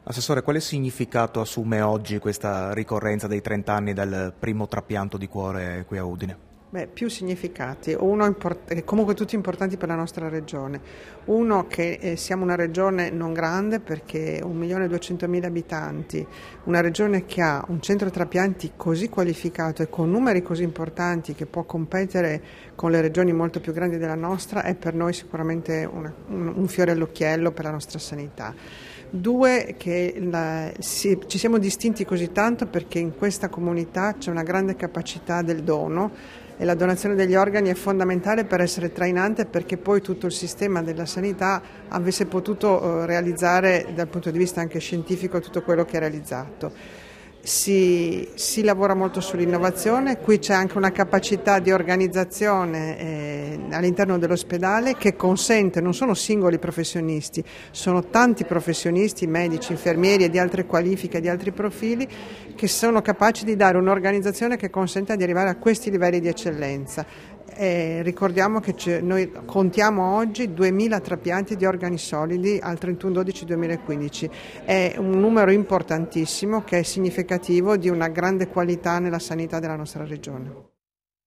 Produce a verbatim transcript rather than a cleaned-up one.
Assessore, quale significato assume oggi questa ricorrenza dei trenta anni del primo trapianto di cuore qui a Udine? Beh, più significati, uno import- comunque tutti importanti per la nostra regione. Uno che eh, siamo una regione non grande perché un milione e duecentomila abitanti, una regione che ha un centro trapianti così qualificato e con numeri così importanti che può competere con le regioni molto più grandi della nostra è per noi sicuramente una, un, un fiore all'occhiello per la nostra sanità. Due, che la, si, ci siamo distinti così tanto perché in questa comunità c'è una grande capacità del dono e la donazione degli organi è fondamentale per essere trainante perché poi tutto il sistema della sanità avesse potuto realizzare dal punto di vista anche scientifico tutto quello che è realizzato. Si, si lavora molto sull'innovazione, qui c'è anche una capacità di organizzazione eh, all'interno dell'ospedale che consente, non sono singoli professionisti, sono tanti professionisti, medici, infermieri e di altre qualifiche, di altri profili, che sono capaci di dare un'organizzazione che consenta di arrivare a questi livelli di eccellenza. E ricordiamo che noi contiamo oggi duemila trapianti di organi solidi al trentuno dicembre duemilaquindici, è un numero importantissimo che è significativo di una grande qualità nella sanità della nostra regione.